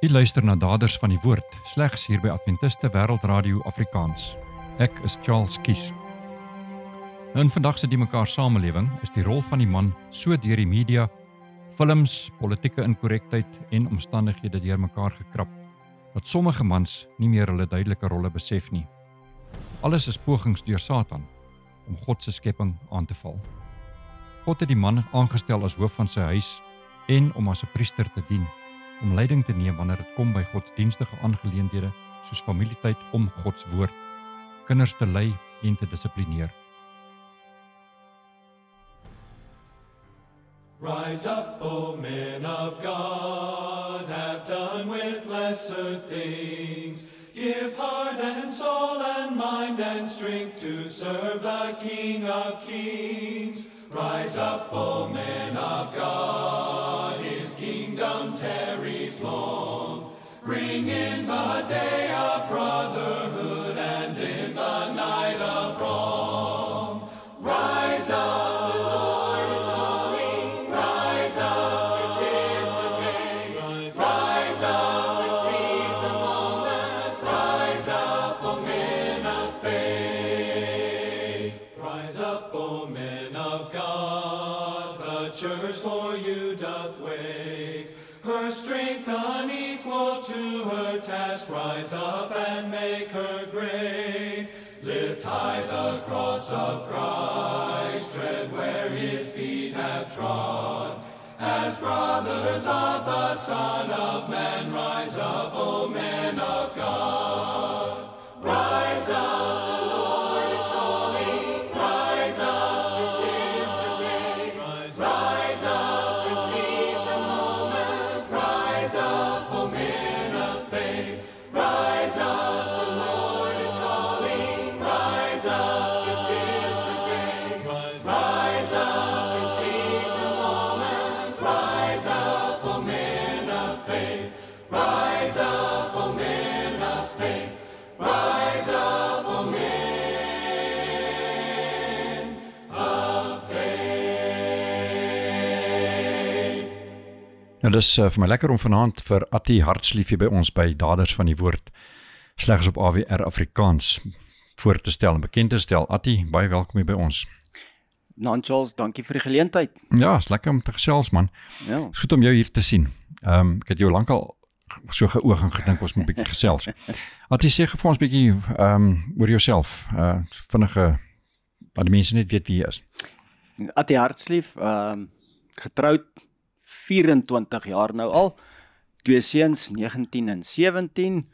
U luister na Daders van die Woord, slegs hier by Adventiste Wêreldradio Afrikaans. Ek is Charles Kies. In vandag se die mekaar samelewing is die rol van die man so deur die media, films, politieke inkorrektheid en omstandighede deur mekaar gekrap, dat sommige mans nie meer hulle duidelike rolle besef nie. Alles is pogings deur Satan om God se skepping aan te val. God het die man aangestel as hoof van sy huis en om as 'n priester te dien, om leiding te neem wanneer dit kom by godsdienstige aangeleenthede soos familietyd om Gods woord, kinders te lei en te dissiplineer. Rise up, O men of God, have done with lesser things. Give heart and soul and mind and strength to serve the King of Kings. Rise up, O men of God, His kingdom tarries long. Bring in the day of brotherhood and in the night of wrong. Rise up, the Lord is calling. Rise up, this is the day. Rise up and seize the moment. Rise up, O men of faith. Rise up, O men of God, the church for you doth wait. Her strength unequal to her task, rise up and make her great. Lift high the cross of Christ, tread where His feet have trod. As brothers of the Son of Man, rise up, O men of God. Rise up, the Lord is calling. Rise up, this is the day. Rise up and seize the moment. Rise up, O men of faith. Rise up, the Lord is calling. Rise up, this is the day. Rise up and seize the moment. Rise up, O men of faith. Rise up, O men of faith. Rise up, O men of faith. Nou dis vir my lekker om vanaand vir Attie Hartslief hier by ons by Daders van die Woord, slegs op AWR Afrikaans, voor te stel en bekend te stel. Attie, baie welkom hier by ons. Nou Charles, dankie vir die geleentheid. Ja, is lekker om te gesels man. Ja. Is goed om jou hier te sien. Ek het jou lankal so geoog en gedink ons moet 'n bietjie gesels. Attie, sê vir ons 'n bietjie oor jouself, vinnige, dat die mense net weet wie jy is. Attie Hartslief, getroud 24 jaar nou al, 2 seuns, 19 en 17,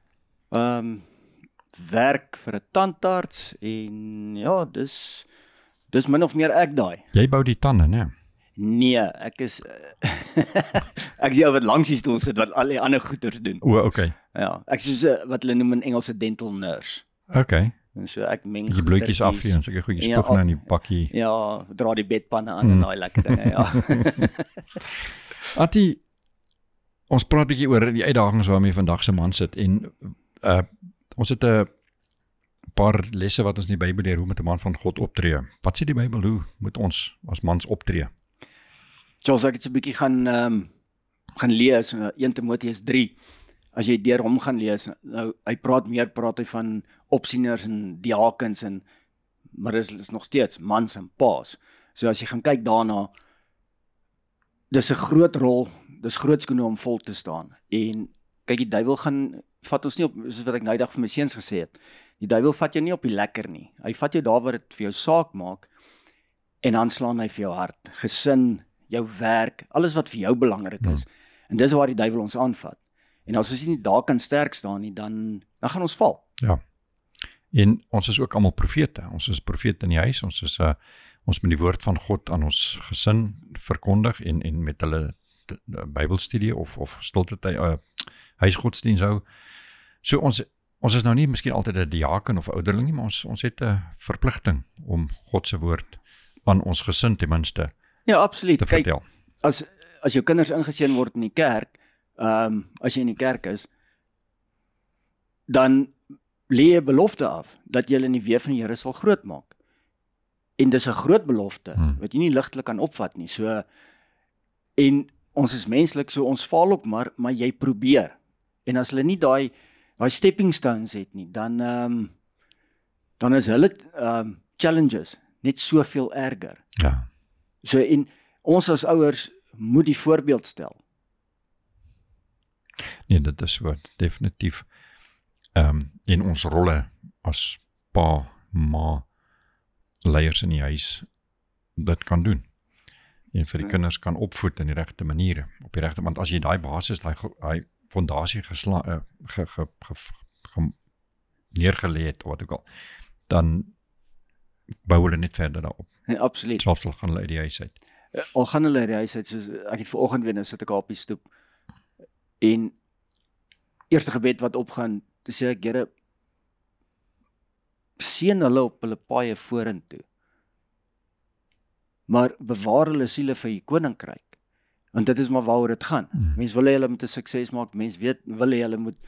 werk vir 'n tandarts en ja, dis min of meer ek daai. Jy bou die tande, né? Nee, ek is ek is die ou wat langs die stoel sit wat al die ander goeders doen. O, okay. Ja, ek is soos wat hulle noem in Engels 'n dental nurse. Okay. En so ek meng Die bloetjies afvee en sulke goedjies spoeg nou in die bakkie. Ja, dra die bedpanne aan en daai lekker dinge, ja. Attie, ons praat 'n bietjie oor die uitdagings waarmee vandag se man sit en ons het 'n paar lesse wat ons in die Bybel leer hoe met 'n man van God optree. Wat sê die Bybel, hoe moet ons as mans optree? Charles, ek het so 'n bietjie gaan lees, 1 Timoteus 3. As jy deur hom gaan lees, nou hy praat hy van opsieners en diakens maar is nog steeds mans en paas. So as jy gaan kyk daarna, dis 'n groot rol, dis groot skoene om vol te staan. En kyk, die duiwel vat ons nie op, soos wat ek nou eendag vir my seuns gesê het. Die duiwel vat jou nie op die lekker nie. Hy vat jou daar waar dit vir jou saak maak en dan slaan hy vir jou hart, gesin, jou werk, alles wat vir jou belangrik is. En dis waar die duiwel ons aanvat. En as ons nie daar kan sterk staan nie, dan gaan ons val. Ja. En ons is ook almal profete. Ons is profete in die huis. Ons moet die woord van God aan ons gesin verkondig en met hulle Bybelstudie of stilte huisgodsdiens hou. So ons is nou nie miskien altyd 'n diaken of ouderling nie, maar ons het 'n verpligting om God se woord aan ons gesin ten minste Ja, absoluut. te vertel. Kyk, as jou kinders ingeseën word in die kerk, as jy in die kerk is, dan lê jy 'n belofte af dat jy in die weë van die Here sal grootmaak. En dis 'n groot belofte wat jy nie ligtelik kan opvat nie. So en ons is menslik, so ons faal ook maar jy probeer. En as hulle nie daai stepping stones het nie, dan is hulle challenges net soveel erger. Ja. So en ons as ouers moet die voorbeeld stel. Nee, dit is so, definitief. En ons rolle as pa, ma, leiers in die huis, dit kan doen. En vir die kinders kan opvoed in die regte maniere, op die regte, want as jy daai basis, daai fondasie neergelê het, of wat ook al, dan bou hulle net verder daarop. Nee, absoluut. Selfs al gaan hulle uit die huis uit. Al gaan hulle uit die huis uit, soos ek het vanoggend weer, nou sit ek op die stoep, en eerste gebed wat opgaan, toe sê ek, Here, seën hulle op hulle paaie vorentoe, maar bewaar hulle siele vir die koninkryk, want dit is maar waaroor dit gaan. Mens wil hê hulle moet 'n sukses maak, mens wil hê hulle moet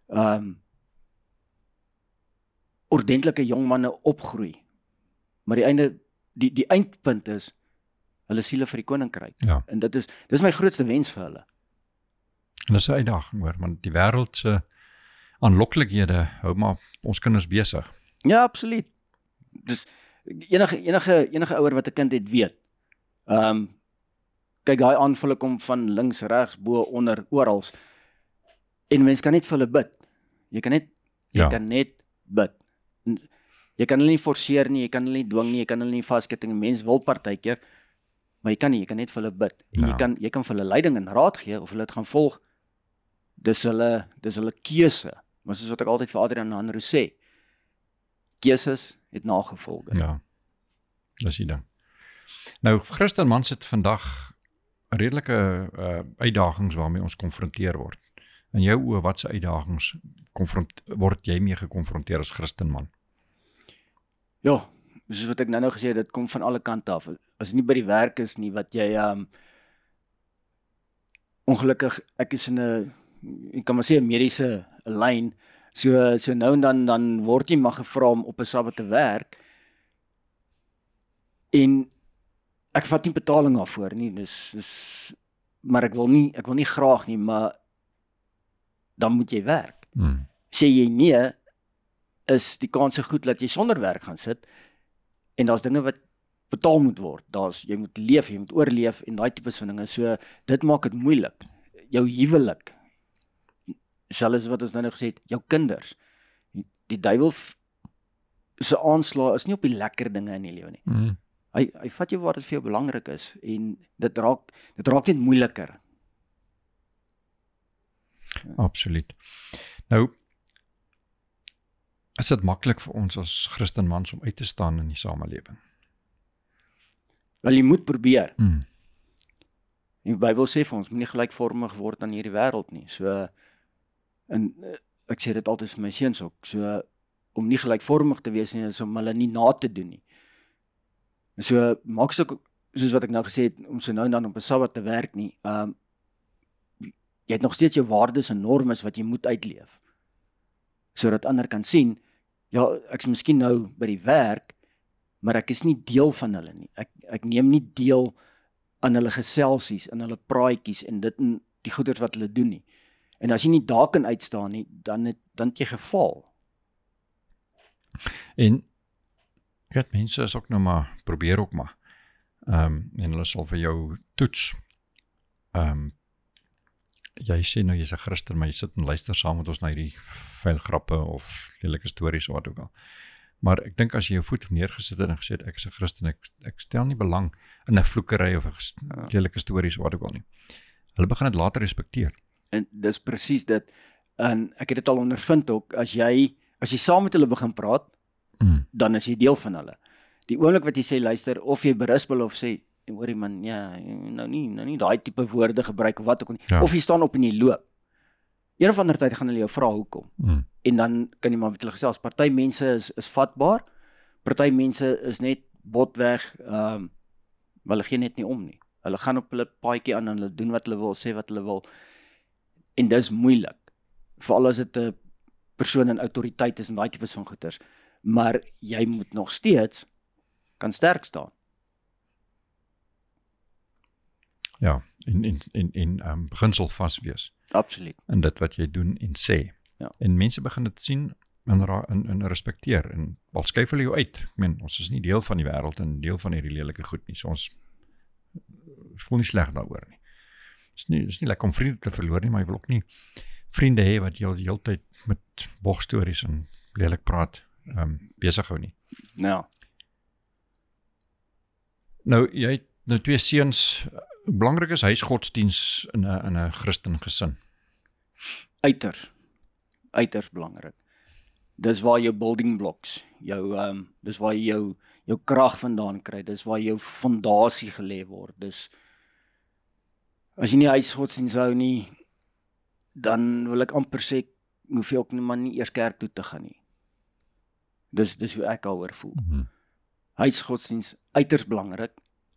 ordentlike jong manne opgroei, maar die eindpunt is hulle siele vir die koninkryk. Ja. En dit is my grootste wens vir hulle. En dis 'n uitdaging hoor, want die wêreld se aanloklikhede hou maar ons kinders besig. Ja, absoluut. Dus enige ouer wat 'n kind het weet. Kyk, daai aanvalle kom van links, regs, bo, onder, oral. En mens kan net vir hulle bid. Jy kan net bid. En jy kan hulle nie forceer nie, jy kan hulle nie dwing nie, jy kan hulle nie vasketting. Mense wil partykeer, maar jy kan net vir hulle bid. En jy kan vir hulle leiding en raad gee of hulle dit gaan volg. Dis hulle keuse. Maar soos wat ek altyd vir Adrian Hanro sê, keuses het nagevolge. Ja, dis die ding. Nou, Christen mans het vandag redelike uitdagings waarmee ons konfronteer word. In jou oë, wat se uitdagings word jy mee gekonfronteer as Christen man? Ja, soos wat ek nou gesê het, dit kom van alle kante af. As dit nie by die werk is nie, wat jy ongelukkig, ek is in 'n kan maar sê 'n mediese lyn, so nou en dan word jy maar gevra om op 'n Sabbat te werk, en ek vat nie betaling daarvoor nie, maar ek wil nie graag nie, maar dan moet jy werk. Sê jy nee, is die kans goed dat jy sonder werk gaan sit, en daar's dinge wat betaal moet word. Jy moet leef, jy moet oorleef, en daai tipes van dinge, so dit maak dit moeilik. Jou huwelik, selfs wat ons nou gesê het, jou kinders, die duiwel se aanslag is nie op die lekker dinge in die lewe nie. Hy vat jou waar dit vir jou belangrik is, en dit raak net moeiliker. Absoluut. Nou, is dit maklik vir ons as Christenmans om uit te staan in die samelewing? Wel, jy moet probeer. Die Bybel sê vir ons, moenie gelykvormig word aan hierdie wêreld nie. So, en ek sê dit altyd vir my seuns ook, so om nie gelykvormig te wees nie, is om hulle nie na te doen nie. En so maak soos wat ek nou gesê het, om so nou en dan op 'n Sabbat te werk nie, jy het nog steeds jou waardes en normes wat jy moet uitleef, sodat ander kan sien, ja, ek is miskien nou by die werk, maar ek is nie deel van hulle nie. Ek neem nie deel aan hulle geselsies, in hulle praatjies en dit en die goeders wat hulle doen nie. En as jy nie daar kan uitstaan nie, dan het jy gefaal. En mense is ook nou maar, probeer ook maar, en hulle sal vir jou toets. Jy sê nou, jy's 'n Christen, maar jy sit en luister saam met ons na hierdie vuil grappe of lelike stories of wat ook al. Maar ek dink as jy jou voet neergesit het en gesê het, ek is 'n Christen, ek stel nie belang in 'n vloekery of 'n lelike stories of wat ook al nie. Hulle begin dit later respekteer. En dis presies dit. En ek het dit al ondervind ook, as jy saam met hulle begin praat, dan is jy deel van hulle. Die oomblik wat jy sê, luister, of jy berispel of sê, hoorie man, ja, nou nie daai tipe woorde gebruik of wat ook nie, of jy staan op en jy loop. Een of ander tyd gaan hulle jou vra hoekom. En dan kan jy maar met hulle gesels. Party mense is vatbaar, party mense is net botweg, hulle gee net nie om nie. Hulle gaan op hulle paadjie aan en hulle doen wat hulle wil, sê wat hulle wil. En dis moeilik. Veral as dit 'n persoon in autoriteit is en daai tipes van goeters. Maar jy moet nog steeds kan sterk staan. Ja, en beginsel vas wees Absoluut. in dit wat jy doen en sê. Ja. En mense begin dit sien en respekteer en al skuif hulle jou uit. Ek meen, ons is nie deel van die wêreld en deel van hierdie lelike goed nie. So ons voel nie sleg daaroor nie. Dit is nie lekker om vriende te verloor nie, maar jy wil ook nie vriende hê wat jy die hele tyd met bogstories en lelik praat besig hou nie. Ja. Nou, jy het nou 2 seuns. Hoe belangrik is huisgodsdiens in 'n Christen gesin? Uiters belangrik. Dis waar jou building blocks, dis waar jy jou krag vandaan kry, dis waar jou fondasie gelê word. Dis as jy nie huisgodsdiens hou nie, dan wil ek amper sê, hoef jy ook nie eers kerk toe te gaan nie. Dis hoe ek daaroor voel. Huisgodsdiens uiters belangrik.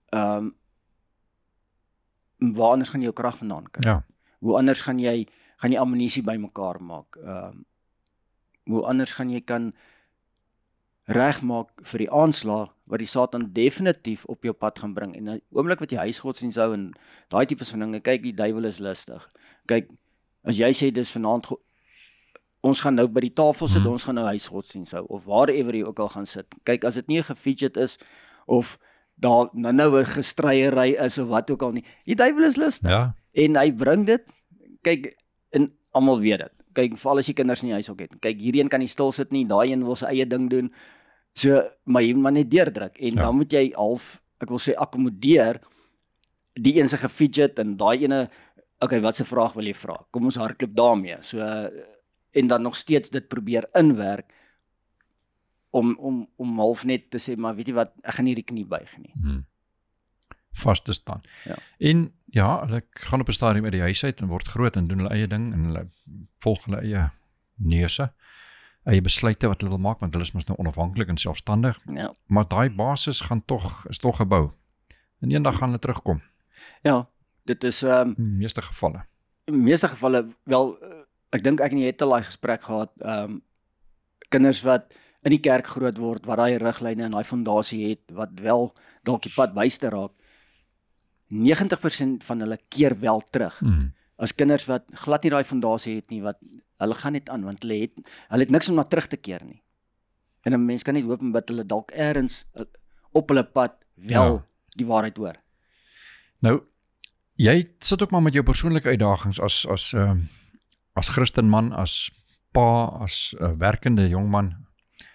Waar anders gaan jy jou krag vandaan kry? Ja. Hoe anders gaan jy ammunisie bymekaar maak? Hoe anders gaan jy kan regmaak vir die aanslag wat die Satan definitief op jou pad gaan bring. En 'n oomblik wat jy huisgodsdiens hou en daai tipe van dinge, kyk, die duiwel is lustig. Kyk, as jy sê dis vanaand ons gaan nou by die tafel sit, ons gaan nou huisgodsdiens hou of waarever jy ook al gaan sit. Kyk, as dit nie 'n gefidget is of daar nou 'n gestryery is of wat ook al nie. Die duiwel is lustig. Ja. En hy bring dit, kyk, en almal weet dit. Kyk, veral as jy kinders in die huis ook het. Kyk, hierdie een kan nie stil sit nie, daai een wil sy eie ding doen. So, maar jy moet maar net deurdruk. En dan moet jy half, ek wil sê, akkommodeer die een se gefidget en daai ene, okay, wat se vraag wil jy vra? Kom ons hardloop daarmee. So, en dan nog steeds dit probeer inwerk om half net te sê, maar weet jy wat, ek gaan nie die knie buig nie. Vas te staan. Ja. En ja, hulle gaan op 'n stadium uit die huis uit en word groot en doen hulle eie ding en hulle volg hulle eie neuse, eie besluite wat hulle wil maak, want hulle is mos nou onafhanklik en selfstandig. Ja. Maar daai basis is tog gebou. En eendag gaan hulle terugkom. Ja, dit is In die meeste gevalle. Wel, ek dink ek en jy het al daai gesprek gehad, kinders wat in die kerk groot word, wat daai riglyne en daai fondasie het, wat wel dalk die pad byste raak, 90% van hulle keer wel terug. As kinders wat glad nie daai fondasie het nie, wat hulle gaan net aan, want hulle het niks om na terug te keer nie. En 'n mens kan nie hoop en bid hulle dalk eers op hulle pad wel die waarheid hoor. Nou, jy sit ook maar met jou persoonlike uitdagings as Christenman, as pa, as werkende jongman.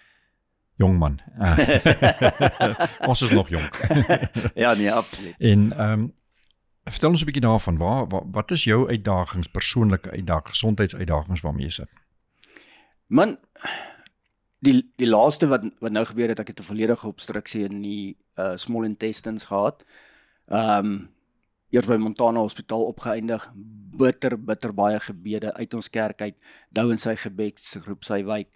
Ons is nog jong. Ja, nee, absoluut. En vertel ons 'n bietjie daarvan, wat is jou uitdagings, persoonlike uitdagings, gesondheidsuitdagings waarmee jy sit? Man, die laaste wat nou gebeur het, ek het 'n volledige obstruksie in die small intestines gehad. Eers by Montana Hospitaal opgeëindig, bitter baie gebede uit ons kerk uit, Dou in sy gebedsgroep, sy wyk.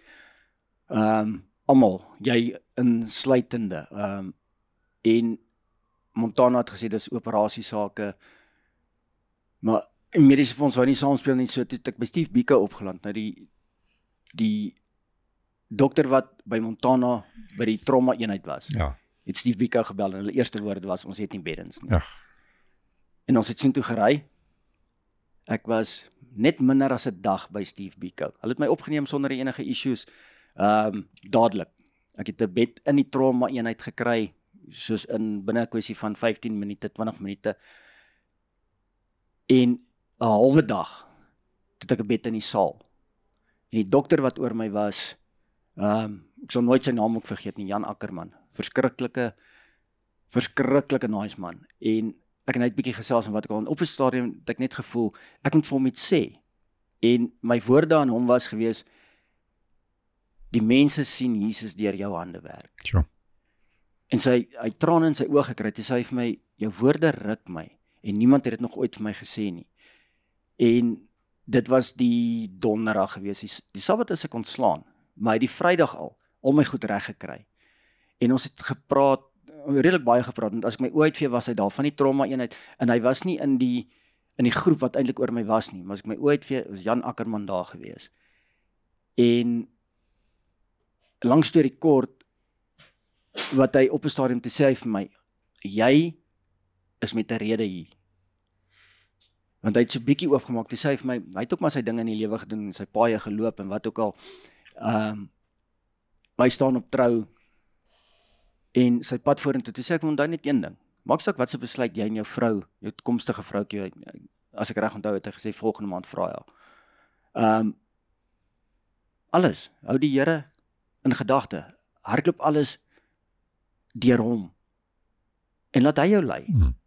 Almal, jy insluitende. En Montana het gesê dis operasiesake, maar mediese fonds wou nie saamspeel nie, so toe het ek by Steve Biko opgeland. Nou die dokter wat by Montana by die trauma eenheid was, het Steve Biko gebel en hulle eerste woord was, ons het nie beddens nie. Ja. En ons het sien toe gery. Ek was net minder as 'n dag by Steve Biko. Hulle het my opgeneem sonder enige issues. Dadelik. Ek het 'n bed in die trauma eenheid gekry, soos binne 'n kwessie van 15 minute, 20 minute. En 'n halwe dag het ek 'n bed in die saal. En die dokter wat oor my was, ek sal nooit sy naam ook vergeet nie, Jan Ackerman. Verskriklike nice man. En ek het net 'n bietjie gesels en wat ek al op 'n stadium het ek net gevoel, ek moet vir hom iets sê. En my woorde aan hom was gewees, die mense sien Jesus deur jou hande werk. Sure. En hy trane in sy oë gekry het, en sy vir my, jou woorde ruk my, en niemand het dit nog ooit vir my gesê nie. En dit was die donderdag gewees, die Sabbat is ek ontslaan, maar die Vrydag al my goed reg gekry. En ons het gepraat, redelik baie gepraat, en as ek my oë uitvee was hy daar van die trauma eenheid, en hy was nie in die groep wat eintlik oor my was nie, maar as ek my oë uitvee, was Jan Ackerman daar gewees. En lang storie kort, wat hy op 'n stadium te sê vir my, jy is met 'n rede hier. Want hy het so bietjie oopgemaak, toe sê hy vir my, hy het ook maar sy dinge in die lewe gedoen, sy paaie geloop en wat ook al. Hy staan op trou en sy pad vorentoe, toe sê ek, onthou net een ding, maak saak wat se besluit jy en jou vrou, jou toekomstige vroukie, as ek reg onthou het hy gesê, volgende maand vra hy. Alles, hou die Here in gedagte, hardloop alles deur hom, en laat hy jou lei.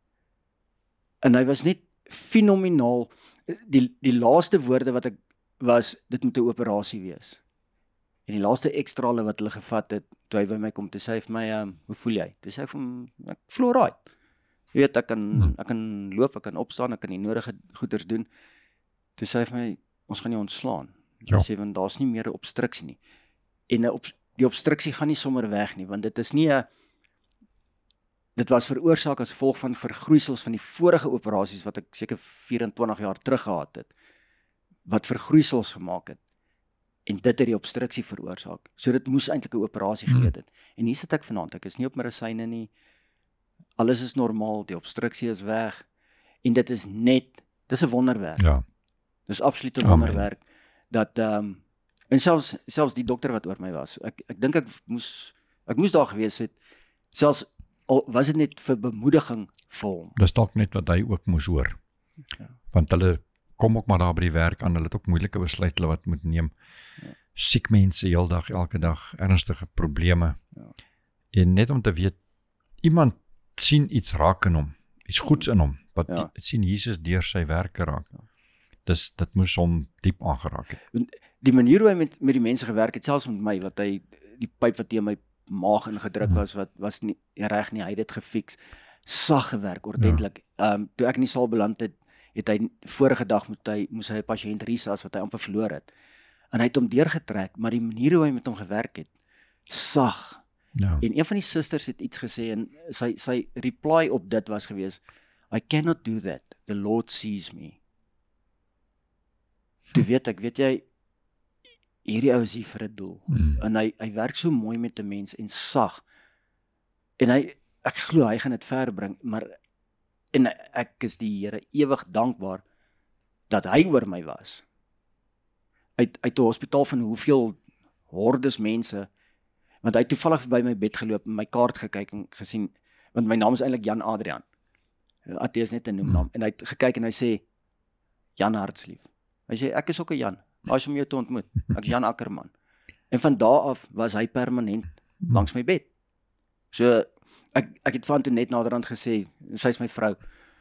En hy was net fenomenaal, die laaste woorde wat ek was, dit moet 'n operasie wees. En die laaste ekstrale wat hulle gevat het, toe hy by my kom, toe sê hy vir my, hoe voel jy? Toe sê ek vir hom, ek voel alright. Jy weet, ek kan loop, ek kan opstaan, ek kan die nodige goeders doen. Toe sê hy vir my, ons gaan jou ontslaan. Hy sê, want daar's nie meer 'n obstruksie nie. En die obstruksie gaan nie sommer weg nie, want dit is nie dit was veroorsaak as gevolg van vergroeisels van die vorige operasies wat ek seker 24 jaar terug gehad het, wat vergroeisels gemaak het. En dit het die obstruksie veroorsaak. So dit moes eintlik 'n operasie geweet het. En hier sit ek vanaand, ek is nie op medisyne nie, alles is normaal, die obstruksie is weg, en dit is 'n wonderwerk. Ja. Dis absoluut 'n wonderwerk, dat, en selfs die dokter wat oor my was, ek dink ek moes daar gewees het, selfs al was dit net vir bemoediging vir hom. Dis dalk net wat hy ook moes hoor. Ja. Want hulle kom ook maar daar by die werk aan, hulle het ook moeilike besluite hulle wat moet neem. Siek mense heeldag, elke dag, ernstige probleme. En net om te weet, iemand sien iets raak in hom, iets goeds in hom, wat sien Jesus deur sy werke raak. Dit moes hom diep aangeraak het. Die manier hoe hy met die mense gewerk het, selfs met my, wat hy, die pyp wat teen my maag ingedruk was nie reg nie, hy het dit gefiks, sag gewerk, ordentlik. Toe ek in die saal beland het, het hy vorige dag moes hy 'n pasiënt resus wat hy amper verloor het. En hy het hom deurgetrek, maar die manier hoe hy met hom gewerk het, sag. Ja. En een van die susters het iets gesê, en sy reply op dit was gewees, I cannot do that, the Lord sees me. Toe weet jy, hierdie ou is hier vir 'n doel. En hy werk so mooi met 'n mens en sag. En ek glo hy gaan dit ver bring, en ek is die Here ewig dankbaar dat hy oor my was. Uit 'n hospitaal van hoeveel hordes mense, want hy het toevallig verby my bed geloop en my kaart gekyk en gesien, want my naam is eintlik Jan Adrian. AT is net 'n noemnaam, en hy het gekyk en hy sê, Jan Hartslief. Hy sê, ek is ook 'n Jan, as om jou te ontmoet, ek is Jan Ackerman. En van daar af was hy permanent langs my bed. So, ek het van toe net naderhand gesê, sy is my vrou,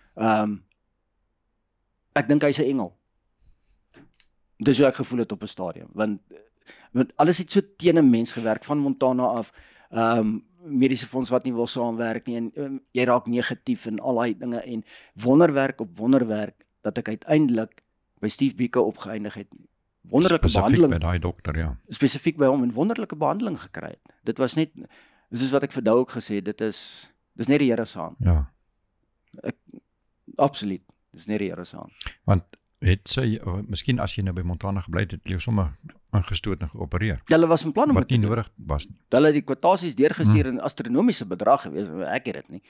ek dink hy's 'n engel. Dis hoe ek gevoel het op 'n stadium, want alles het so teen 'n mens gewerk, van Montana af, mediese fonds wat nie wil saamwerk nie, en jy raak negatief en al daai dinge, en wonderwerk op wonderwerk, dat ek uiteindelik by Steve Biko opgeëindig het, wonderlike behandeling, by daai dokter, ja. Spesifiek by hom, en wonderlike behandeling gekry het. Dit was net, dis wat ek vir Dou ook gesê, dis net die Here se hand. Ja. Absoluut, dis net die Here se hand. Want het sy, miskien as jy nou by Montana gebly het, jy sommer ingestoot en geopereer. Hulle was van plan om wat nie nodig was nie. Hulle het die kwotasies deurgestuur in astronomiese bedrag gewees, ek het dit nie.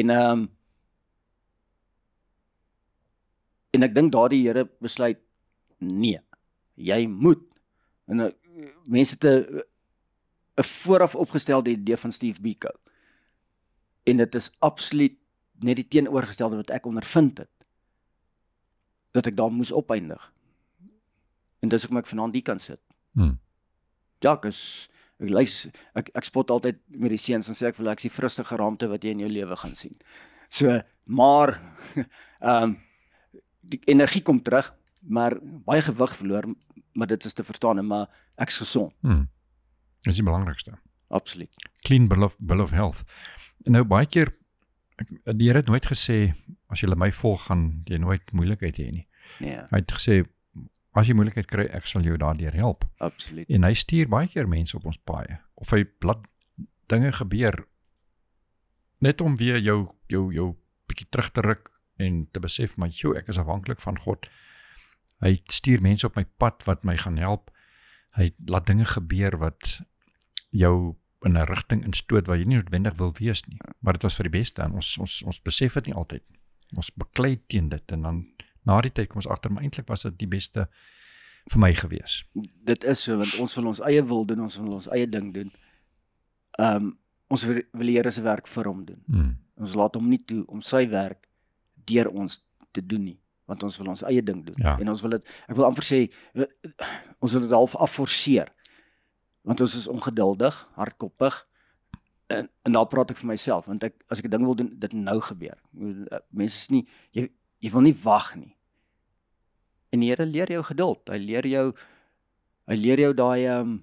En ek dink daardie Here besluit, nee, jy moet. En mense het 'n vooraf opgestelde idee van Steve Biko. En dit is absoluut net die teenoorgestelde wat ek ondervind het, dat ek daar moes opeindig. En dis hoekom ek vanaand hier kan sit. Ja, ek spot altyd met die seuns en sê ek is die frustige raamte wat jy in jou lewe gaan sien. So, maar die energie kom terug, maar baie gewig verloor, maar dit is te verstaan, maar ek's gesond. Dis die belangrikste. Absoluut. Clean bill of health. En nou baie keer, die Here het nooit gesê, as jy my volg, gaan jy nooit moeilikheid hê nie. Nee. Hy het gesê, as jy moeilikheid kry, ek sal jou daardeur help. Absoluut. En hy stuur baie keer mense op ons paaie, of hy laat dinge gebeur, net om weer jou bietjie terug te ruk, en te besef, maar ek is afhanklik van God. Hy stuur mense op my pad wat my gaan help. Hy laat dinge gebeur wat jou in 'n rigting instoot waar jy nie noodwendig wil wees nie. Maar dit was vir die beste, en ons besef dit nie altyd. Ons beklei teen dit, en dan na die tyd kom ons agter, maar eintlik was dit die beste vir my gewees. Dit is so, want ons wil ons eie wil doen, ons wil ons eie ding doen. Ons wil die Here se werk vir hom doen. Ons laat hom nie toe om sy werk deur ons te doen nie, want ons wil ons eie ding doen. Ja. En ons wil dit, ek wil amper sê, ons wil dit half afforceer, want ons is ongeduldig, hardkoppig, en daar praat ek vir myself, want as ek 'n ding wil doen, dit nou gebeur. Mense is nie, jy wil nie wag nie. En die Here leer jou geduld, hy leer jou daai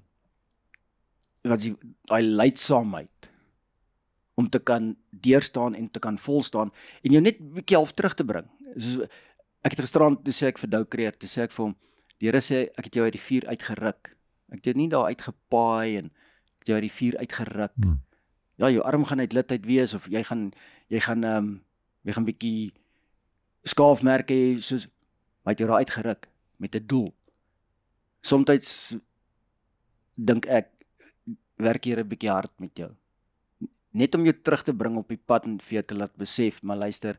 daai lydsaamheid om te kan deurstaan en te kan volstaan en jou net 'n bietjie half terug te bring. Soos, ek het gisterand toe sê ek vir Dou Creer, toe sê ek vir hom, die Here sê ek het jou uit die vuur uitgeruk. Ek het jou nie daar uitgepaai en ek het jou uit die vuur uitgeruk. Ja, jou arm gaan uit lid uit wees of jy gaan bietjie skaafmerke hê, soos maar het jou daar uitgeruk met 'n doel. Somstyds dink ek werk hier 'n bietjie hard met jou. Net om jou terug te bring op die pad en vir jou te laat besef, maar luister,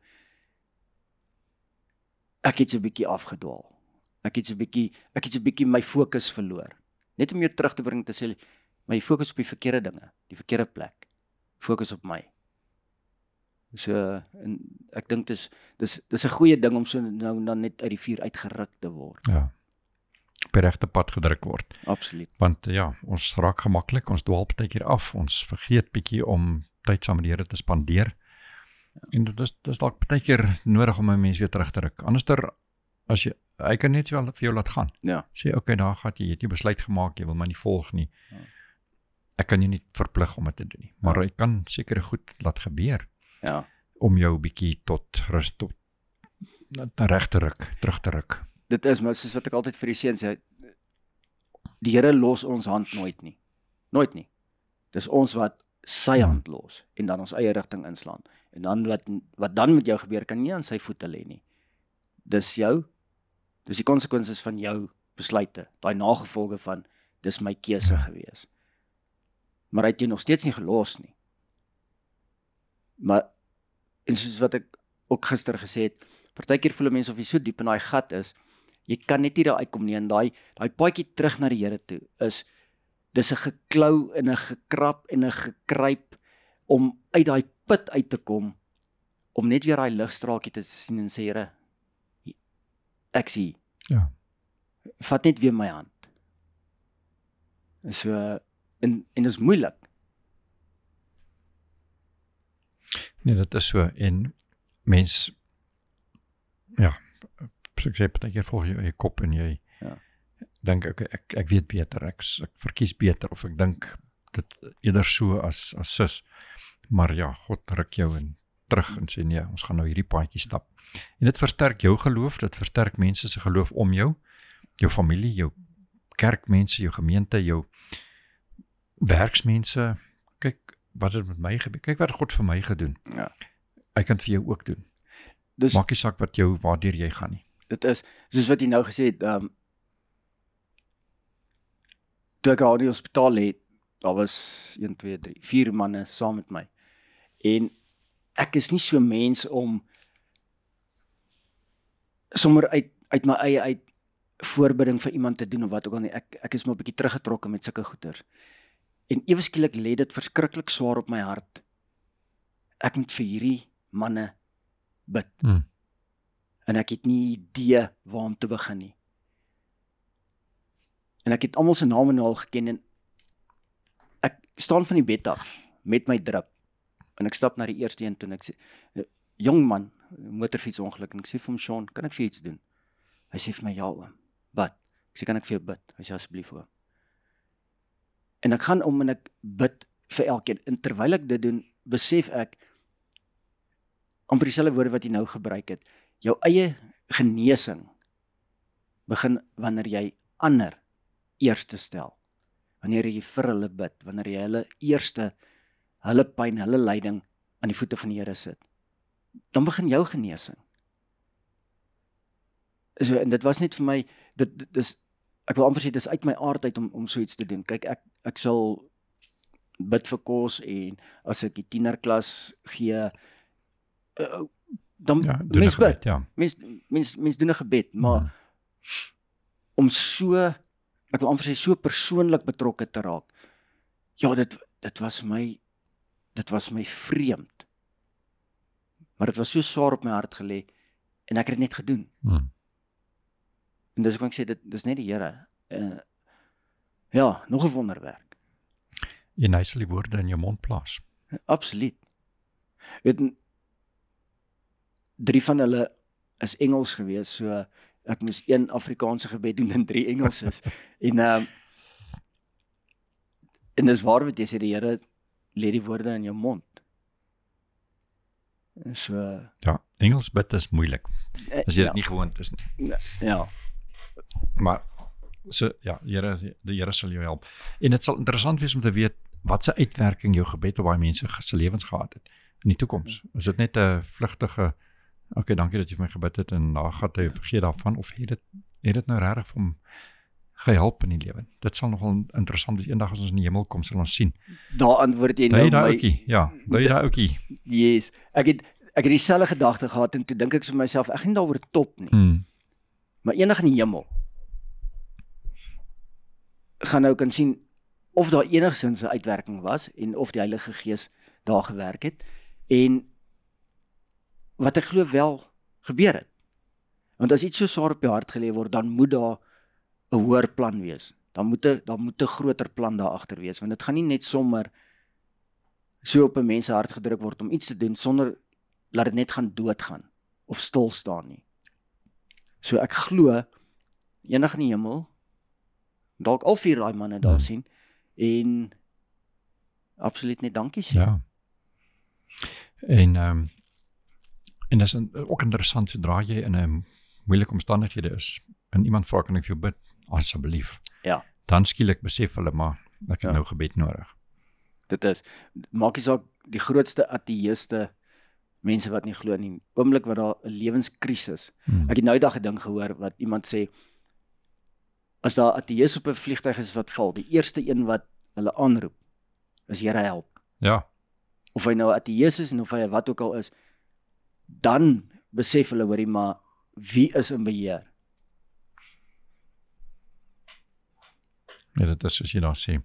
ek het so 'n bietjie afgedwaal. Ek het so 'n bietjie my fokus verloor. Net om jou terug te bring te sê, maar jy fokus op die verkeerde dinge, die verkeerde plek. Fokus op my. So, en ek dink dis 'n goeie ding om so nou dan net uit die vuur uitgeruk te word. Ja. Op die regte pad gedruk word. Absoluut. Want ja, ons raak gemaklik, ons dwaal partykeer af, ons vergeet bietjie om tyd saam met die Here te spandeer. En dit is dalk partykeer nodig om 'n mens weer terug te ruk. Anderster, as hy kan net vir jou laat gaan. Ja. Sê, okay, daar gaan jy het jy besluit gemaak, jy wil my nie volg nie. Ek kan jou nie verplig om dit te doen nie. Maar hy kan sekere goed laat gebeur. Ja. Om jou bietjie tot rus, tot reg te ruk, terug te ruk. Dit is, maar soos wat ek altyd vir die seuns sê, die Here los ons hand nooit nie. Nooit nie. Dis ons wat sy hand los en dan ons eie rigting inslaan. En dan wat dan met jou gebeur, kan nie aan sy voete lê nie. Dis die konsekwensies van jou besluite, daai nagevolge van dis my keuse gewees. Maar hy het jou nog steeds nie gelos nie. Maar en soos wat ek ook gister gesê het, partykeer voel mense of jy so diep in daai gat is, jy kan net nie daar uitkom nie, en daai paadjie terug na die Here toe dis 'n geklou en 'n gekrap en 'n gekruip om uit daai put uit te kom, om net weer daai ligstraaltjie te sien en sê, Here, ek sien. Ja. Vat net weer my hand. So, en dis moeilik. Nee, dit is so, en mens, ja, so ek sê, partykeer volg jy eie kop en jy dink, ek weet beter, ek verkies beter, of ek dink dit eerder so as sis, maar ja, God ruk jou terug en sê, nee, ons gaan nou hierdie paadjie stap, en dit versterk jou geloof, dit versterk mense se geloof om jou familie, jou kerkmense, jou gemeente, jou werksmense. Kyk, wat het met my gebeur, kyk wat God vir my gedoen, hy kan vir jou ook doen, maak nie saak waardeur jy gaan nie. Dit is, soos wat jy nou gesê het, toe ek al in die hospitaal het, daar was 1, 2, 3, 4 manne saam met my, en ek is nie so mens om sommer uit my eie voorbidding vir iemand te doen of wat ook al nie, ek is maar 'n bietjie teruggetrokke met sulke goeters, en ewe skielik lê dit verskriklik swaar op my hart, ek moet vir hierdie manne bid, en ek het nie idee waar om te begin nie, en ek het almal se name nou al geken, en ek staan van die bed af, met my drip, en ek stap na die eerste een toe, en ek sê, jong man, motorfietsongeluk, en ek sê vir hom, Sean, kan ek vir iets doen? Hy sê vir my, ja oom, bid, ek sê, kan ek vir jou bid? Hy sê, asseblief oom, en ek gaan om en ek bid vir elkeen, en terwyl ek dit doen, besef ek, amper dieselfde woorde wat jy nou gebruik het, jou eie genesing begin wanneer jy ander eerste stel, wanneer jy vir hulle bid, wanneer jy hulle pyn, hulle lyding aan die voete van die Here sit, dan begin jou genesing. So, en dit was net vir my, ek wil amper sê, dis uit my aard uit om so iets te doen. Kyk, ek sal bid vir kos, en as ek die tienerklas gee, dan Ja, doen 'n mens gebed, bid. ja. Mens doen 'n gebed, maar om so, ek wil amper sê so persoonlik betrokke te raak. Ja, dit was my vreemd. Maar dit was so swaar op my hart gelê en ek het dit net gedoen. En dis hoekom ek sê dis net die Here. Ja, nog 'n wonderwerk. En hy sal die woorde in jou mond plaas. Absoluut. Weet 3 van hulle is Engels gewees, so ek moes 1 Afrikaanse gebed doen en 3 Engelses. En dis waar wat jy sê, die Here lê die woorde in jou mond. So Ja, Engels bid is moeilik, as jy dit ja, nie gewoond is nie. ja, Maar, so, ja, die Here sal jou help. En dit sal interessant wees om te weet, wat se uitwerking jou gebed op baie mense se lewens gehad het, in die toekoms. Is dit net 'n vlugtige, okay, dankie dat jy vir my gebid het, en daar gaan jy vergeet daarvan, of het dit nou regtig vir hom gehelp in die lewe? Dit sal nogal interessant wees, eendag as ons in die hemel kom, sal ons sien. daar antwoord jy nou Daai my. ouetjie, ja, daai ouetjie. Yes, ek het dieselfde gedagte gehad en toe dink ek vir myself, ek gaan nie daaroor top nie. Maar eendag in die hemel gaan nou kan sien of daar enigsins 'n uitwerking was en of die Heilige Gees daar gewerk het en wat ek glo wel gebeur het. Want as iets so swaar op jou hart gelê word, dan moet daar 'n hoër plan wees. Dan moet 'n groter plan daar agter wees, want dit gaan nie net sommer so op 'n mens se hart gedruk word om iets te doen sonder laat dit net gaan doodgaan of stil staan nie. So ek glo eendag in die hemel dalk al 4 daai manne daar sien en absoluut net dankie sê. Ja. En dis ook interessant, sodra jy in 'n moeilike omstandighede is, en iemand vra, kan ek vir jou bid, asseblief. Ja. Dan skielik besef hulle, maar ek het nou gebed nodig. Dit is, maak nie saak die grootste ateïste, mense wat nie glo nie, oomblik wat daar 'n lewenskrisis. Ek het nou daag 'n ding gehoor wat iemand sê, as daar 'n ateïs op 'n vliegtuig is wat val, die eerste een wat hulle aanroep, is Here help. Ja. Of hy nou 'n ateïs is en of hy wat ook al is, dan besef hulle, hoorie, maar wie is in beheer? Ja, dit is soos jy daar sê.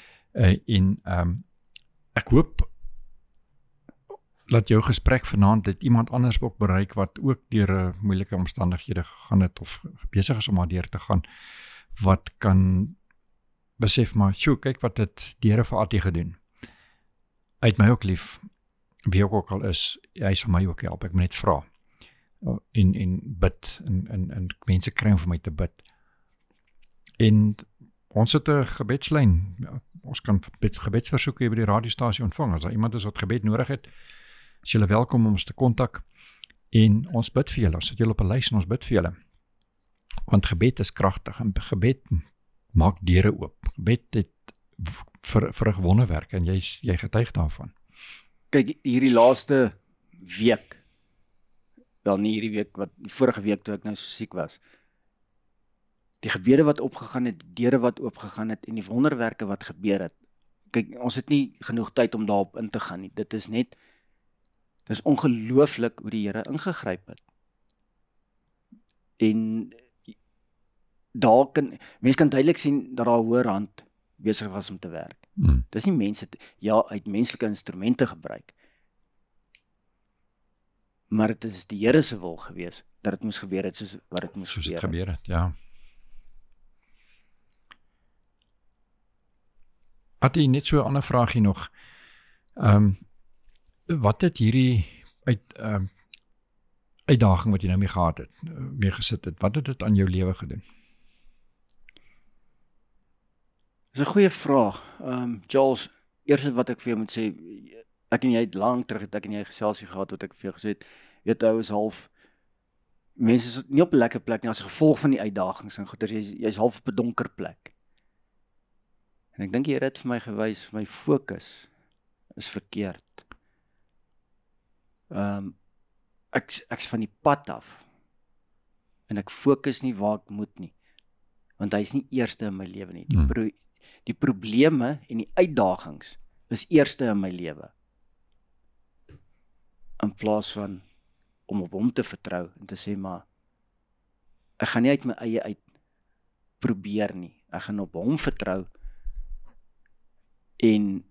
Ek hoop dat jou gesprek vanaand het iemand anders ook bereik wat ook deur moeilike omstandighede gegaan het of besig is om daardeur te gaan, wat kan besef, maar sjoe, kyk wat het die Here vir Attie gedoen. Hy het my ook lief, wie ek ook al is, hy sal my ook help, ek moet net vra en bid en mense kry om vir my te bid. En ons het 'n gebedslyn, ons kan gebedsversoeke by die radiostasie ontvang, as daar iemand is wat gebed nodig het, is julle welkom om ons te kontak, en ons bid vir julle, ons sit julle op 'n lys en ons bid vir julle, want gebed is kragtig, en gebed maak deure oop, gebed het vir 'n wonderwerk, en jy getuig daarvan. Kyk, hierdie laaste week, wel nie hierdie week, die vorige week toe ek nou so siek was, die gebede wat opgegaan het, die deure wat oopgegaan het, en die wonderwerke wat gebeur het, kyk, ons het nie genoeg tyd om daarop in te gaan nie, dit is ongelooflik hoe die Here ingegryp het. En mens kan duidelik sien dat daar 'n hoër hand besig was om te werk. Dis nie mense, ja, uit menslike instrumente gebruik, maar dit is die Here se wil gewees, dat dit moes gebeur het soos wat dit moes gebeur het, ja. Attie, net so 'n ander vraagie nog. Wat het hierdie uitdaging wat jy nou mee gehad het, mee gesit het, wat het dit aan jou lewe gedoen? Dis 'n goeie vraag. Charles, eers wat ek vir jou moet sê, ek en jy het lank terug het ek en jy geselsie gehad wat ek vir jou gesê het, weet ou is half, mense is nie op 'n lekker plek nie as gevolg van die uitdagings en goeie, jy's half op 'n donker plek. En ek dink die Here het vir my gewys, my fokus is verkeerd. Ek's van die pad af en ek fokus nie waar ek moet nie, want hy is nie eerste in my lewe nie. Die probleme en die uitdagings is eerste in my lewe, in plaas van om op hom te vertrou en te sê, maar ek gaan nie uit my eie uit probeer nie. Ek gaan op hom vertrou en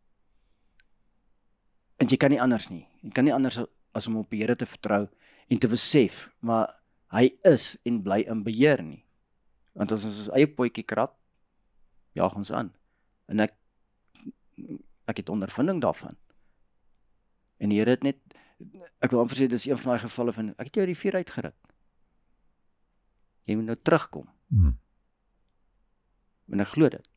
jy kan nie anders nie. Jy kan nie anders as om op die Here te vertrou en te besef, maar hy is en bly in beheer nie. Want as ons eie potjie krap, jaag ons aan. En ek het ondervinding daarvan. En die Here het net, ek wil amper sê, dis een van die gevalle van, ek het jou die vuur uitgeruk. Jy moet nou terugkom. En ek glo dit.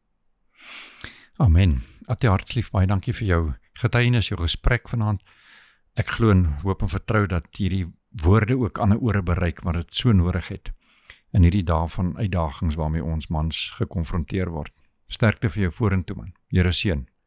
Amen. Attie hartlief, baie dankie vir jou getuienis, jou gesprek vanaand. Ek glo en hoop en vertrou dat hierdie woorde ook ander ore bereik, wat dit so nodig het in hierdie dae van uitdagings waarmee ons mans gekonfronteer word. Sterkte vir jou vorentoe man. Here seën.